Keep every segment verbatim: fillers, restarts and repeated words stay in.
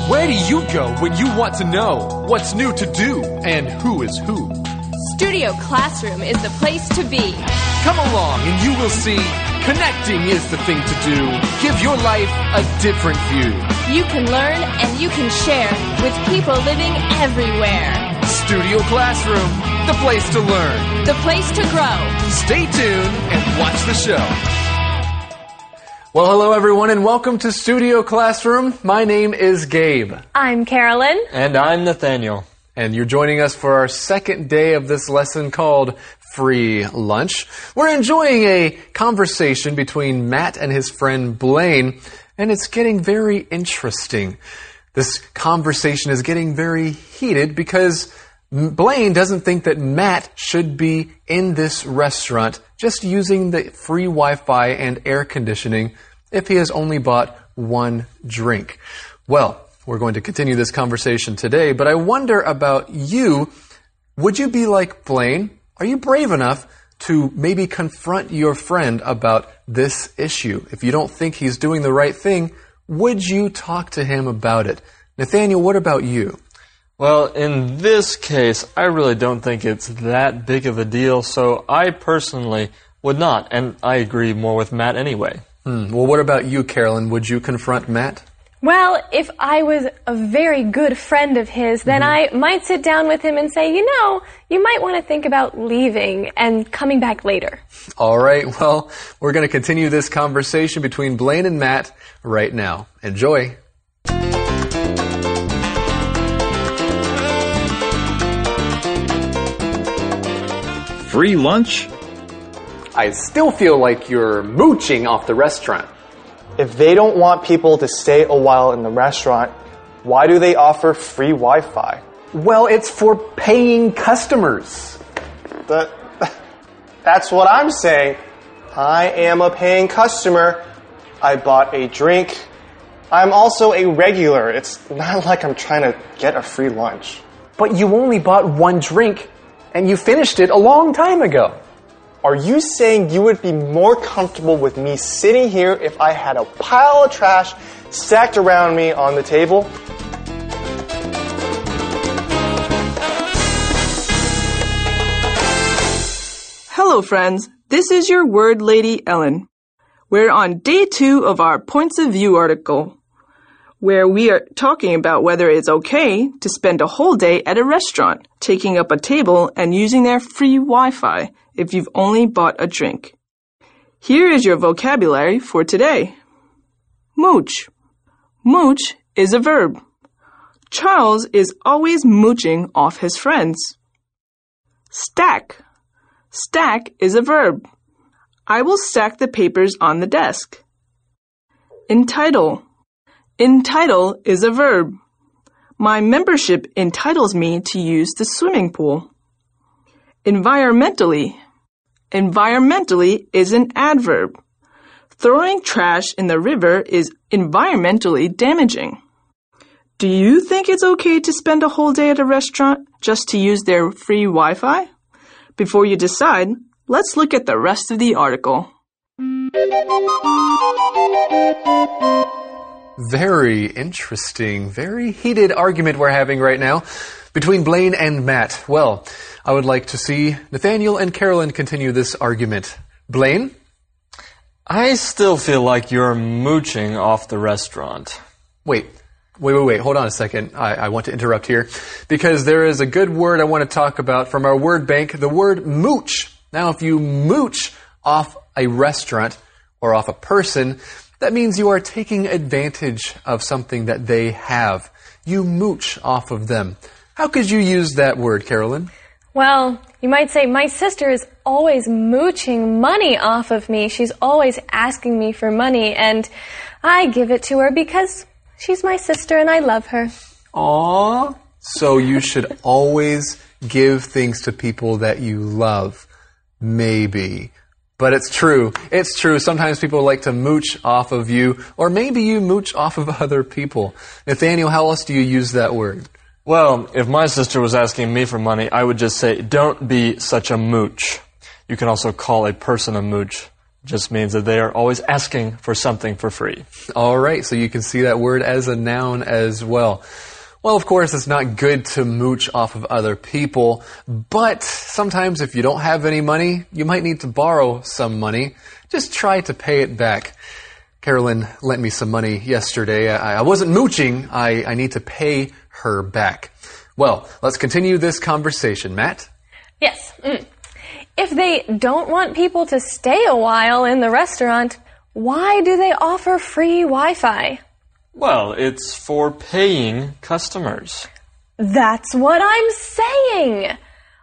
Where do you go when you want to know what's new to do and who is who? Studio Classroom is the place to be. Come along and you will see connecting is the thing to do. Give your life a different view. You can learn and you can share with people living everywhere. Studio Classroom, the place to learn. The place to grow. Stay tuned and watch the show. Well, hello everyone and welcome to Studio Classroom. My name is Gabe. I'm Carolyn. And I'm Nathaniel. And you're joining us for our second day of this lesson called Free Lunch. We're enjoying a conversation between Matt and his friend Blaine, and it's getting very interesting. This conversation is getting very heated because Blaine doesn't think that Matt should be in this restaurant just using the free Wi-Fi and air conditioning if he has only bought one drink. Well, we're going to continue this conversation today, but I wonder about you. Would you be like Blaine? Are you brave enough to maybe confront your friend about this issue? If you don't think he's doing the right thing, would you talk to him about it? Nathaniel, what about you? Well, in this case, I really don't think it's that big of a deal, so I personally would not, and I agree more with Matt anyway. Hmm. Well, what about you, Carolyn? Would you confront Matt? Well, if I was a very good friend of his, then mm-hmm. I might sit down with him and say, you know, you might want to think about leaving and coming back later. All right, well, we're going to continue this conversation between Blaine and Matt right now. Enjoy. Free lunch? I still feel like you're mooching off the restaurant. If they don't want people to stay a while in the restaurant, why do they offer free Wi-Fi? Well, it's for paying customers. That, that's what I'm saying. I am a paying customer. I bought a drink. I'm also a regular. It's not like I'm trying to get a free lunch. But you only bought one drink, and you finished it a long time ago. Are you saying you would be more comfortable with me sitting here if I had a pile of trash stacked around me on the table? Hello, friends. This is your word lady, Ellen. We're on day two of our Points of View article, where we are talking about whether it's okay to spend a whole day at a restaurant, taking up a table and using their free Wi-Fi if you've only bought a drink. Here is your vocabulary for today. Mooch. Mooch is a verb. Charles is always mooching off his friends. Stack. Stack is a verb. I will stack the papers on the desk. Entitle. Entitle is a verb. My membership entitles me to use the swimming pool. Environmentally. Environmentally is an adverb. Throwing trash in the river is environmentally damaging. Do you think it's okay to spend a whole day at a restaurant just to use their free Wi-Fi? Before you decide, let's look at the rest of the article. Very interesting, very heated argument we're having right now between Blaine and Matt. Well, I would like to see Nathaniel and Carolyn continue this argument. Blaine? I still feel like you're mooching off the restaurant. Wait, wait, wait, wait. Hold on a second. I, I want to interrupt here because there is a good word I want to talk about from our word bank, the word mooch. Now, if you mooch off a restaurant or off a person, that means you are taking advantage of something that they have. You mooch off of them. How could you use that word, Carolyn? Well, you might say, my sister is always mooching money off of me. She's always asking me for money, and I give it to her because she's my sister and I love her. Aww. So you should always give things to people that you love. Maybe. But it's true. It's true. Sometimes people like to mooch off of you, or maybe you mooch off of other people. Nathaniel, how else do you use that word? Well, if my sister was asking me for money, I would just say, don't be such a mooch. You can also call a person a mooch. just means that they are always asking for something for free. All right, so you can see that word as a noun as well. Well, of course, it's not good to mooch off of other people, but sometimes if you don't have any money, you might need to borrow some money. Just try to pay it back. Carolyn lent me some money yesterday. I, I wasn't mooching. I, I need to pay her back. Well, let's continue this conversation. Matt? Yes. Mm. If they don't want people to stay a while in the restaurant, why do they offer free Wi-Fi? Well, it's for paying customers. That's what I'm saying.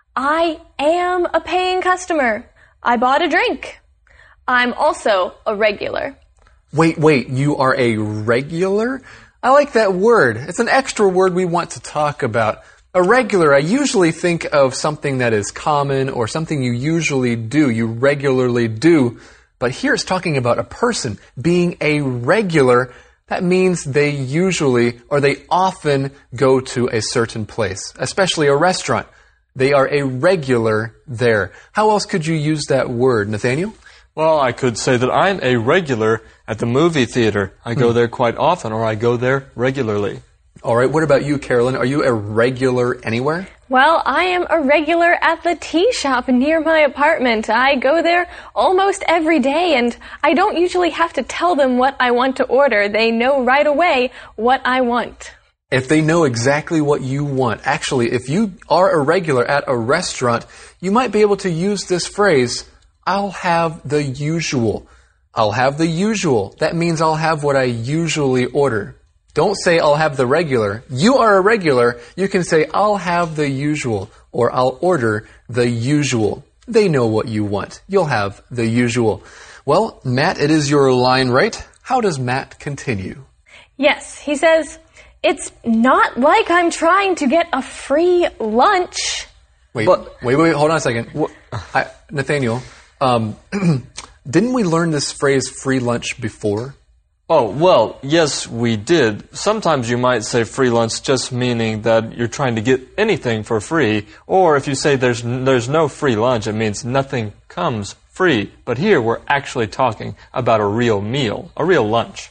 I am a paying customer. I bought a drink. I'm also a regular. Wait, wait, you are a regular? I like that word. It's an extra word we want to talk about. A regular, I usually think of something that is common or something you usually do, you regularly do. But here it's talking about a person being a regular. That means they usually or they often go to a certain place, especially a restaurant. They are a regular there. How else could you use that word, Nathaniel? Well, I could say that I'm a regular at the movie theater. I go there quite often, or I go there regularly. All right, what about you, Carolyn? Are you a regular anywhere? Well, I am a regular at the tea shop near my apartment. I go there almost every day, and I don't usually have to tell them what I want to order. They know right away what I want. If they know exactly what you want, actually, if you are a regular at a restaurant, you might be able to use this phrase, I'll have the usual. I'll have the usual. That means I'll have what I usually order. Don't say I'll have the regular. You are a regular. You can say I'll have the usual or I'll order the usual. They know what you want. You'll have the usual. Well, Matt, it is your line, right? How does Matt continue? Yes, he says, it's not like I'm trying to get a free lunch. Wait, But- wait, wait, hold on a second. I, Nathaniel, um, didn't we learn this phrase free lunch before? Oh, well, yes, we did. Sometimes you might say free lunch just meaning that you're trying to get anything for free. Or if you say there's there's no free lunch, it means nothing comes free. But here we're actually talking about a real meal, a real lunch.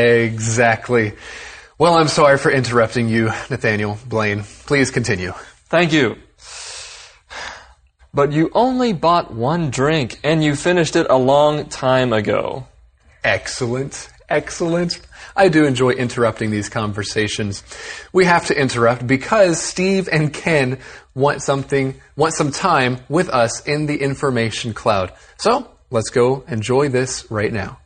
Exactly. Well, I'm sorry for interrupting you, Nathaniel, Blaine. Please continue. Thank you. But you only bought one drink and you finished it a long time ago. Excellent. Excellent. I do enjoy interrupting these conversations. We have to interrupt because Steve and Ken want something, want some time with us in the information cloud. So let's go enjoy this right now.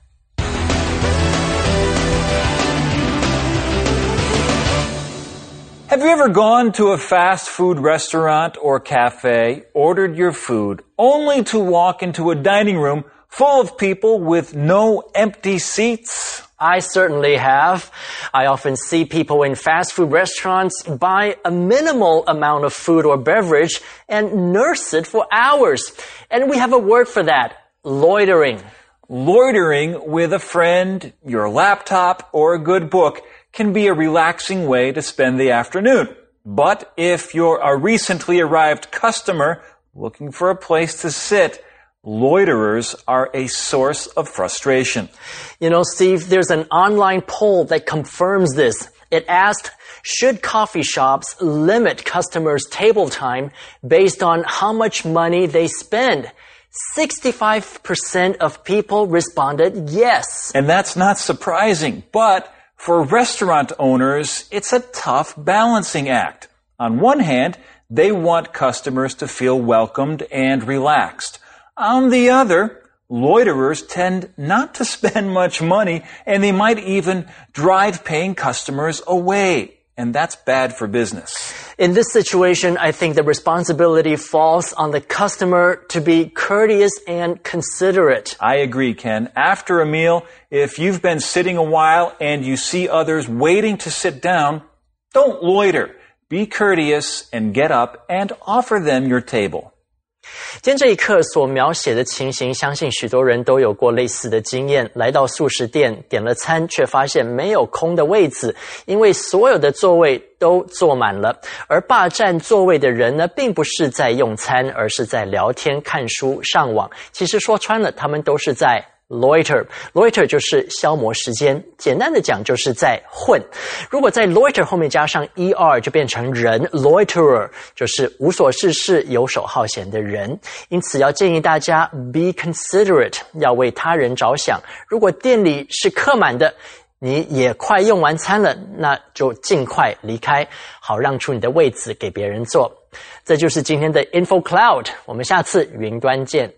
Have you ever gone to a fast food restaurant or cafe, ordered your food, only to walk into a dining room full of people with no empty seats? I certainly have. I often see people in fast food restaurants buy a minimal amount of food or beverage and nurse it for hours. And we have a word for that, loitering. Loitering with a friend, your laptop, or a good book can be a relaxing way to spend the afternoon. But if you're a recently arrived customer looking for a place to sit, loiterers are a source of frustration. You know, Steve, there's an online poll that confirms this. It asked, should coffee shops limit customers' table time based on how much money they spend? sixty-five percent of people responded yes. And that's not surprising, but for restaurant owners, it's a tough balancing act. On one hand, they want customers to feel welcomed and relaxed. On the other, loiterers tend not to spend much money, and they might even drive paying customers away. And that's bad for business. In this situation, I think the responsibility falls on the customer to be courteous and considerate. I agree, Ken. After a meal, if you've been sitting a while and you see others waiting to sit down, don't loiter. Be courteous and get up and offer them your table. 今天这一课所描写的情形，相信许多人都有过类似的经验。来到素食店，点了餐，却发现没有空的位子，因为所有的座位都坐满了。而霸占座位的人呢，并不是在用餐，而是在聊天、看书、上网。其实说穿了，他们都是在loiter loiter 就是消磨时间，简单的讲就是在混。如果在 loiter 后面加上 er 就变成人 loiterer 就是无所事事游手好闲的人。因此要建议大家 be considerate 要为他人着想。如果店里是客满的，你也快用完餐了，那就尽快离开，好让出你的位子给别人坐。这就是今天的 Info Cloud， 我们下次云端见。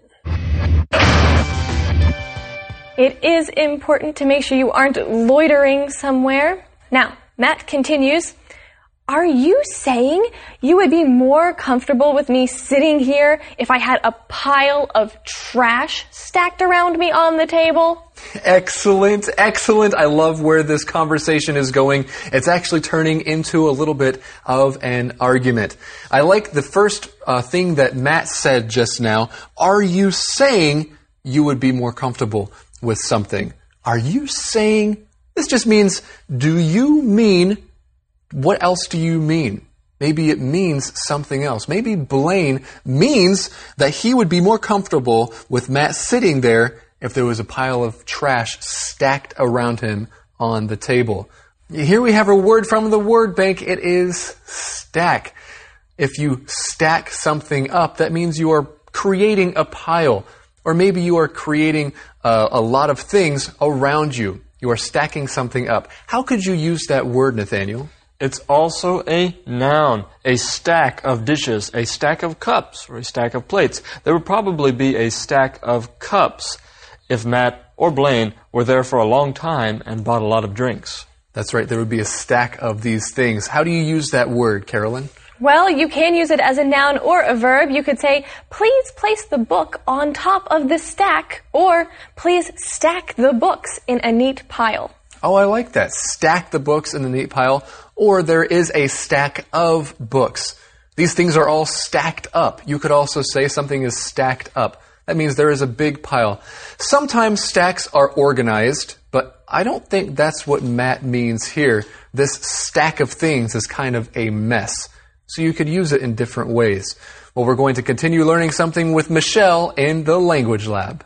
It is important to make sure you aren't loitering somewhere. Now, Matt continues, are you saying you would be more comfortable with me sitting here if I had a pile of trash stacked around me on the table? Excellent, excellent. I love where this conversation is going. It's actually turning into a little bit of an argument. I like the first uh, thing that Matt said just now. Are you saying you would be more comfortable with something? Are you saying? This just means, do you mean? What else do you mean? Maybe it means something else. Maybe Blaine means that he would be more comfortable with Matt sitting there if there was a pile of trash stacked around him on the table. Here we have a word from the word bank. It is stack. If you stack something up, that means you are creating a pile. Or maybe you are creating uh, a lot of things around you. You are stacking something up. How could you use that word, Nathaniel? It's also a noun, a stack of dishes, a stack of cups, or a stack of plates. There would probably be a stack of cups if Matt or Blaine were there for a long time and bought a lot of drinks. That's right. There would be a stack of these things. How do you use that word, Carolyn? Well, you can use it as a noun or a verb. You could say, please place the book on top of the stack, or please stack the books in a neat pile. Oh, I like that. Stack the books in a neat pile, or there is a stack of books. These things are all stacked up. You could also say something is stacked up. That means there is a big pile. Sometimes stacks are organized, but I don't think that's what Matt means here. This stack of things is kind of a mess. So you could use it in different ways. Well, we're going to continue learning something with Michelle in the Language Lab.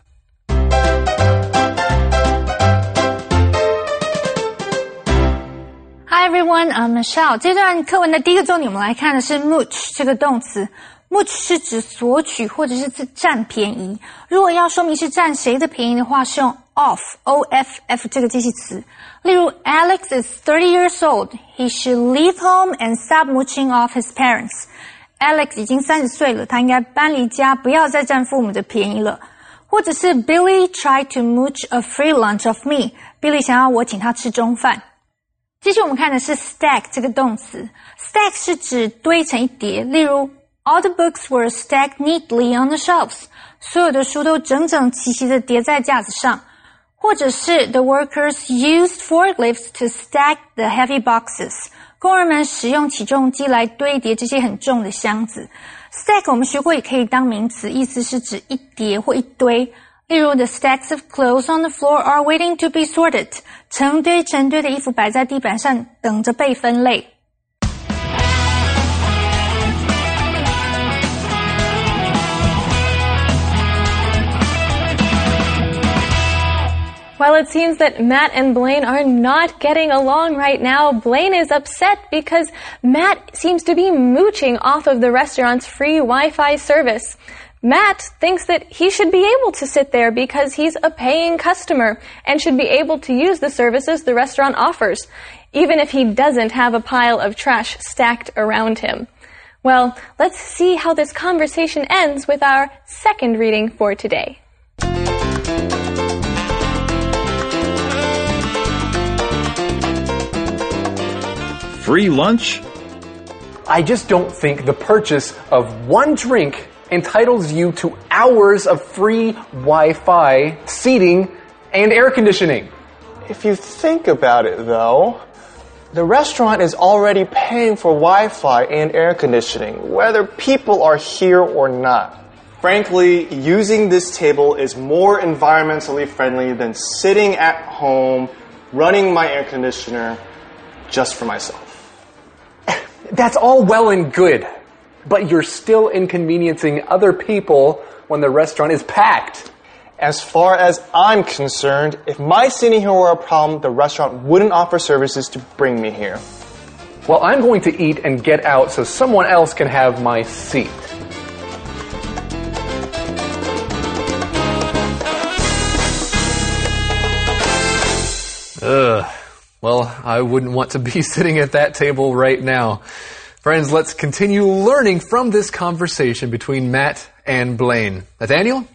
Hi everyone, I'm Michelle. 这段课文的第一个重点，我们来看的是 mooch 这个动词。mooch 是指索取或者是占便宜。如果要说明是占谁的便宜的话，是用 off, O F F 这个介系词。例如 Alex is thirty years old. He should leave home and stop mooching off his parents. Alex 已经三十岁了，他应该搬离家，不要再占父母的便宜了。或者是 Billy tried to mooch a free lunch of me. Billy 想要我请他吃中饭。继续我们看的是 stack 这个动词。stack 是指堆成一叠，例如All the books were stacked neatly on the shelves. 所有的书都整整齐齐地叠在架子上。或者是 The workers used forklifts to stack the heavy boxes. 工人们使用起重机来堆叠这些很重的箱子。Stack 我们学过也可以当名词，意思是指一叠或一堆。例如 The stacks of clothes on the floor are waiting to be sorted. 成堆成堆的衣服摆在地板上，等着被分类。 Well, it seems that Matt and Blaine are not getting along right now. Blaine is upset because Matt seems to be mooching off of the restaurant's free Wi-Fi service. Matt thinks that he should be able to sit there because he's a paying customer and should be able to use the services the restaurant offers, even if he doesn't have a pile of trash stacked around him. Well, let's see how this conversation ends with our second reading for today. Free lunch? I just don't think the purchase of one drink entitles you to hours of free Wi-Fi, seating, and air conditioning. If you think about it, though, the restaurant is already paying for Wi-Fi and air conditioning, whether people are here or not. Frankly, using this table is more environmentally friendly than sitting at home, running my air conditioner just for myself. That's all well and good, but you're still inconveniencing other people when the restaurant is packed. As far as I'm concerned, if my sitting here were a problem, the restaurant wouldn't offer services to bring me here. Well, I'm going to eat and get out so someone else can have my seat. Ugh. Well, I wouldn't want to be sitting at that table right now. Friends, let's continue learning from this conversation between Matt and Blaine. Nathaniel?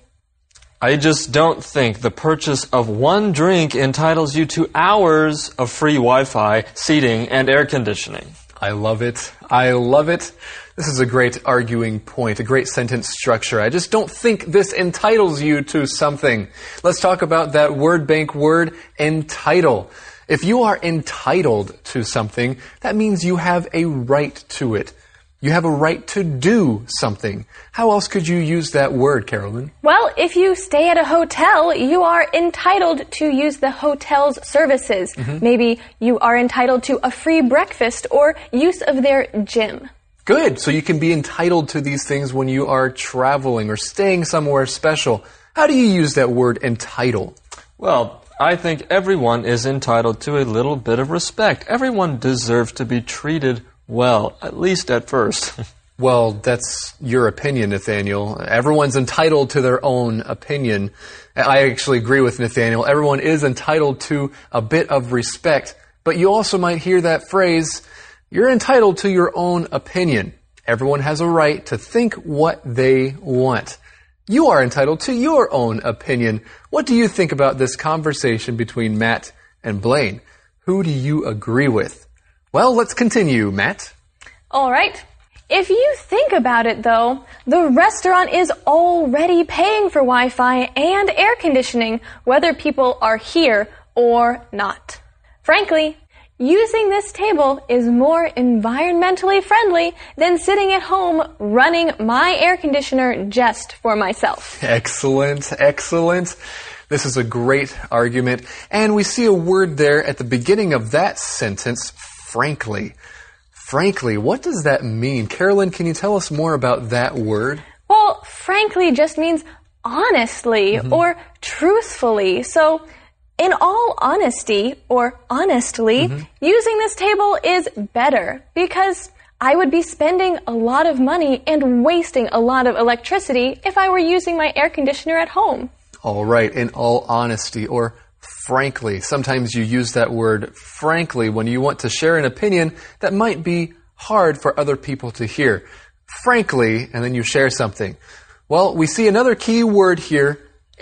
I just don't think the purchase of one drink entitles you to hours of free Wi-Fi, seating, and air conditioning. I love it. I love it. This is a great arguing point, a great sentence structure. I just don't think this entitles you to something. Let's talk about that word bank word, entitle. If you are entitled to something, that means you have a right to it. You have a right to do something. How else could you use that word, Carolyn? Well, if you stay at a hotel, you are entitled to use the hotel's services. Mm-hmm. Maybe you are entitled to a free breakfast or use of their gym. Good. So you can be entitled to these things when you are traveling or staying somewhere special. How do you use that word entitle? Well, I think everyone is entitled to a little bit of respect. Everyone deserves to be treated well, at least at first. Well, that's your opinion, Nathaniel. Everyone's entitled to their own opinion. I actually agree with Nathaniel. Everyone is entitled to a bit of respect, but you also might hear that phrase, you're entitled to your own opinion. Everyone has a right to think what they want. You are entitled to your own opinion. What do you think about this conversation between Matt and Blaine? Who do you agree with? Well, let's continue, Matt. All right. If you think about it, though, the restaurant is already paying for Wi-Fi and air conditioning, whether people are here or not. Frankly, using this table is more environmentally friendly than sitting at home running my air conditioner just for myself. Excellent, excellent. This is a great argument. And we see a word there at the beginning of that sentence, frankly. Frankly, what does that mean? Carolyn, can you tell us more about that word? Well, frankly just means honestly mm-hmm. or truthfully. So, in all honesty or honestly, mm-hmm. using this table is better because I would be spending a lot of money and wasting a lot of electricity if I were using my air conditioner at home. All right, in all honesty or frankly. Sometimes you use that word frankly when you want to share an opinion that might be hard for other people to hear. Frankly, and then you share something. Well, we see another key word here,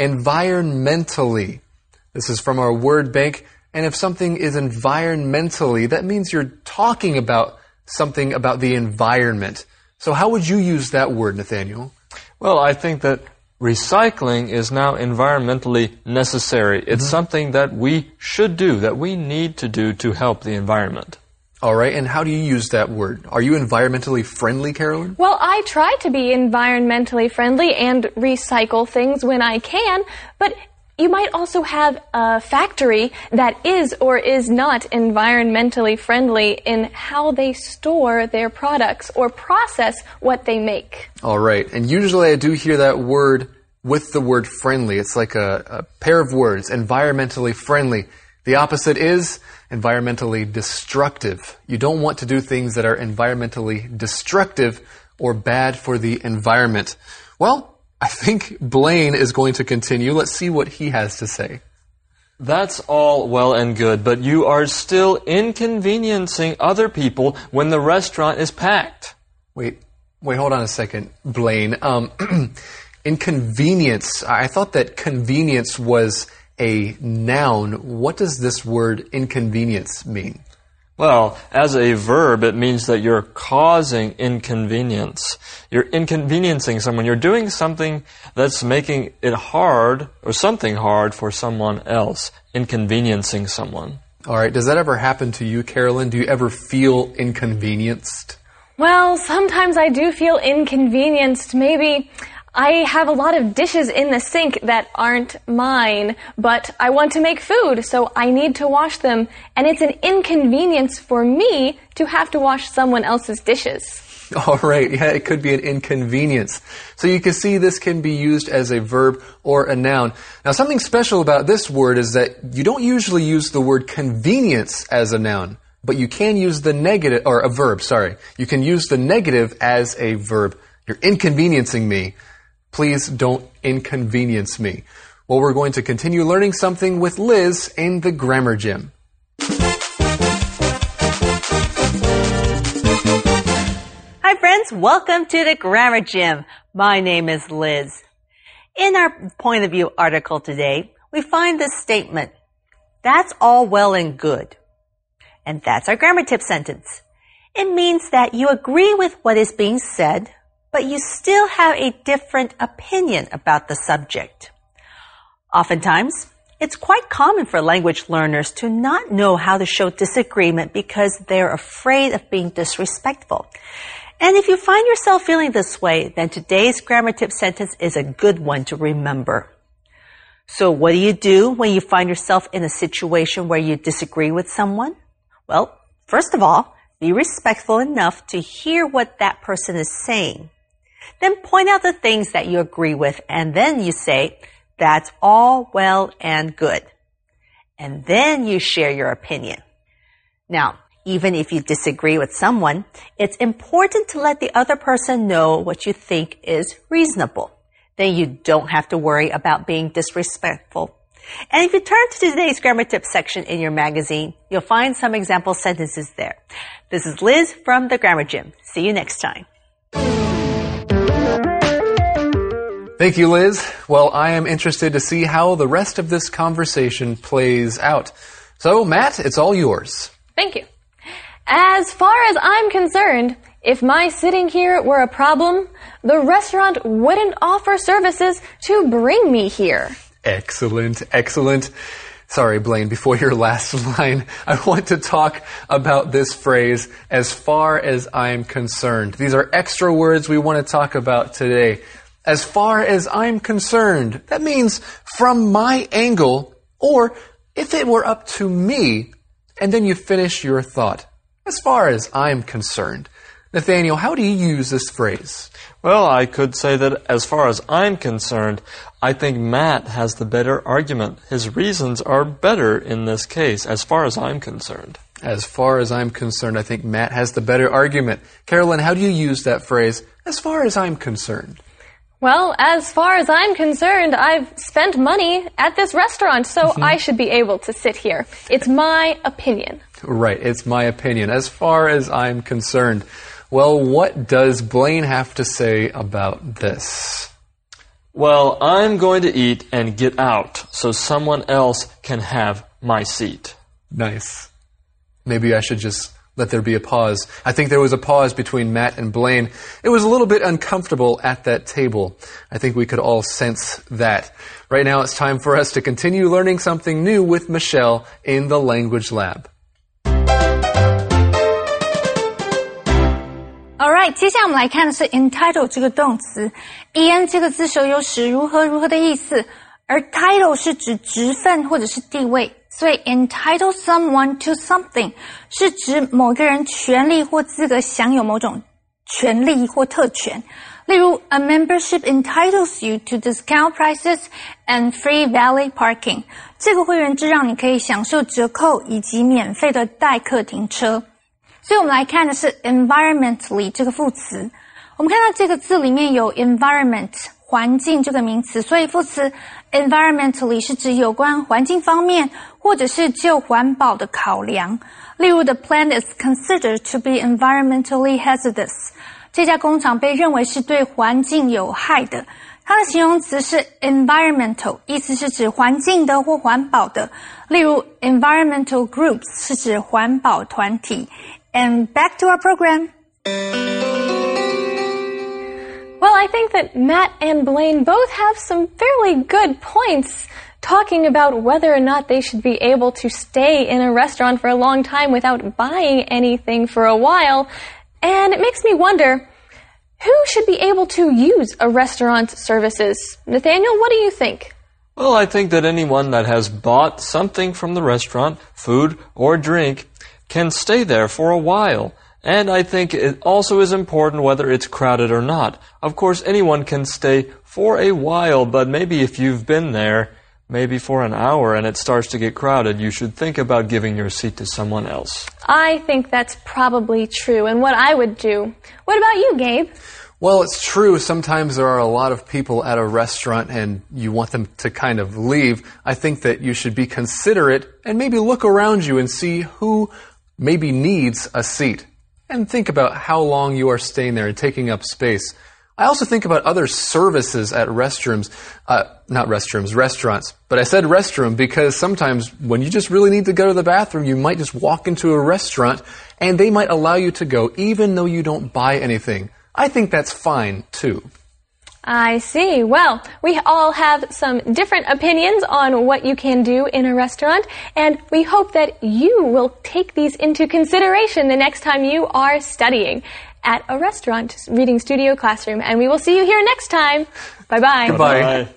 environmentally. This is from our word bank, and if something is environmentally, that means you're talking about something about the environment. So how would you use that word, Nathaniel? Well, I think that recycling is now environmentally necessary. It's mm-hmm. something that we should do, that we need to do to help the environment. All right, and how do you use that word? Are you environmentally friendly, Carolyn? Well, I try to be environmentally friendly and recycle things when I can, but you might also have a factory that is or is not environmentally friendly in how they store their products or process what they make. All right. And usually I do hear that word with the word friendly. It's like a, a pair of words, environmentally friendly. The opposite is environmentally destructive. You don't want to do things that are environmentally destructive or bad for the environment. Well, I think Blaine is going to continue. Let's see what he has to say. That's all well and good, but you are still inconveniencing other people when the restaurant is packed. Wait, wait, hold on a second, Blaine. Um, inconvenience. I thought that convenience was a noun. What does this word inconvenience mean? Well, as a verb, it means that you're causing inconvenience. You're inconveniencing someone. You're doing something that's making it hard, or something hard for someone else. Inconveniencing someone. All right. Does that ever happen to you, Carolyn? Do you ever feel inconvenienced? Well, sometimes I do feel inconvenienced. Maybe I have a lot of dishes in the sink that aren't mine, but I want to make food, so I need to wash them, and it's an inconvenience for me to have to wash someone else's dishes. All right, yeah, it could be an inconvenience. So you can see this can be used as a verb or a noun. Now, something special about this word is that you don't usually use the word convenience as a noun, but you can use the negative, or a verb, sorry. You can use the negative as a verb. You're inconveniencing me. Please don't inconvenience me. Well, we're going to continue learning something with Liz in the Grammar Gym. Hi friends, welcome to the Grammar Gym. My name is Liz. In our point of view article today, we find this statement. That's all well and good. And that's our grammar tip sentence. It means that you agree with what is being said, but you still have a different opinion about the subject. Oftentimes, it's quite common for language learners to not know how to show disagreement because they're afraid of being disrespectful. And if you find yourself feeling this way, then today's grammar tip sentence is a good one to remember. So what do you do when you find yourself in a situation where you disagree with someone? Well, first of all, be respectful enough to hear what that person is saying. Then point out the things that you agree with, and then you say, that's all well and good. And then you share your opinion. Now, even if you disagree with someone, it's important to let the other person know what you think is reasonable. Then you don't have to worry about being disrespectful. And if you turn to today's grammar tip section in your magazine, you'll find some example sentences there. This is Liz from the Grammar Gym. See you next time. Thank you, Liz. Well, I am interested to see how the rest of this conversation plays out. So, Matt, it's all yours. Thank you. As far as I'm concerned, if my sitting here were a problem, the restaurant wouldn't offer services to bring me here. Excellent, excellent. Sorry, Blaine, before your last line, I want to talk about this phrase, as far as I'm concerned. These are extra words we want to talk about today. As far as I'm concerned, that means from my angle, or if it were up to me, and then you finish your thought. As far as I'm concerned. Nathaniel, how do you use this phrase? Well, I could say that as far as I'm concerned, I think Matt has the better argument. His reasons are better in this case, as far as I'm concerned. As far as I'm concerned, I think Matt has the better argument. Carolyn, how do you use that phrase, as far as I'm concerned? Well, as far as I'm concerned, I've spent money at this restaurant, so mm-hmm. I should be able to sit here. It's my opinion. Right, it's my opinion, as far as I'm concerned. Well, what does Blaine have to say about this? Well, I'm going to eat and get out so someone else can have my seat. Nice. Maybe I should just let there be a pause. I think there was a pause between Matt and Blaine. It was a little bit uncomfortable at that table. I think we could all sense that. Right now it's time for us to continue learning something new with Michelle in the Language Lab. Alright, 接下来我们来看的是 entitle 这个动词。en 这个字首有使如何如何的意思，而 title 是指职分或者是地位，所以 entitle someone to something 是指某个人权利或资格享有某种权利或特权。例如 a membership entitles you to discount prices and free valet parking 这个会员制让你可以享受折扣以及免费的代客停车。所以我们来看的是 environmentally 这个副词。我们看到这个字里面有 environment 环境这个名词，所以副词 environmentally 是指有关环境方面或者是就环保的考量。例如 the plant is considered to be environmentally hazardous 这家工厂被认为是对环境有害的。它的形容词是 environmental 意思是指环境的或环保的。例如 environmental groups 是指环保团体。And back to our program. Well, I think that Matt and Blaine both have some fairly good points talking about whether or not they should be able to stay in a restaurant for a long time without buying anything for a while. And it makes me wonder, Who should be able to use a restaurant's services? Nathaniel, what do you think? Well, I think that anyone that has bought something from the restaurant, food or drink, can stay there for a while. And I think it also is important whether it's crowded or not. Of course, anyone can stay for a while, but maybe if you've been there, maybe for an hour and it starts to get crowded, you should think about giving your seat to someone else. I think that's probably true, and what I would do. What about you, Gabe? Well, it's true. Sometimes there are a lot of people at a restaurant and you want them to kind of leave. I think that you should be considerate and maybe look around you and see who maybe needs a seat. And think about how long you are staying there and taking up space. I also think about other services at restrooms, uh, not restrooms, restaurants. But I said restroom because sometimes when you just really need to go to the bathroom, you might just walk into a restaurant and they might allow you to go even though you don't buy anything. I think that's fine too. I see. Well, we all have some different opinions on what you can do in a restaurant, and we hope that you will take these into consideration the next time you are studying at a restaurant reading studio classroom. And we will see you here next time. Bye-bye. Goodbye. Bye.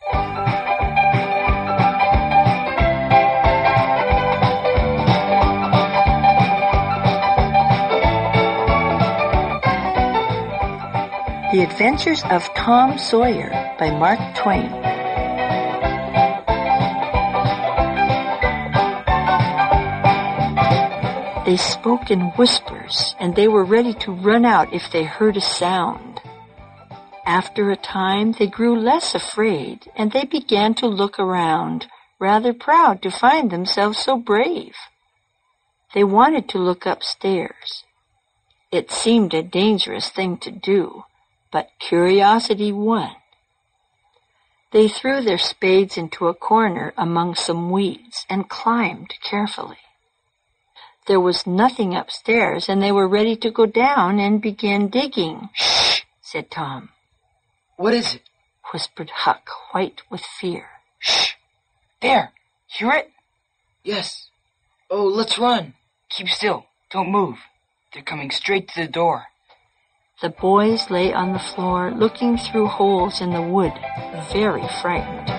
The Adventures of Tom Sawyer by Mark Twain. They spoke in whispers, and they were ready to run out if they heard a sound. After a time, they grew less afraid, and they began to look around, rather proud to find themselves so brave. They wanted to look upstairs. It seemed a dangerous thing to do, but curiosity won. They threw their spades into a corner among some weeds and climbed carefully. There was nothing upstairs, and they were ready to go down and begin digging. "Shh," said Tom. "What is it?" whispered Huck, white with fear. "Shh! There! Hear it?" "Yes." "Oh, let's run." "Keep still. Don't move. They're coming straight to the door." The boys lay on the floor, looking through holes in the wood, very frightened.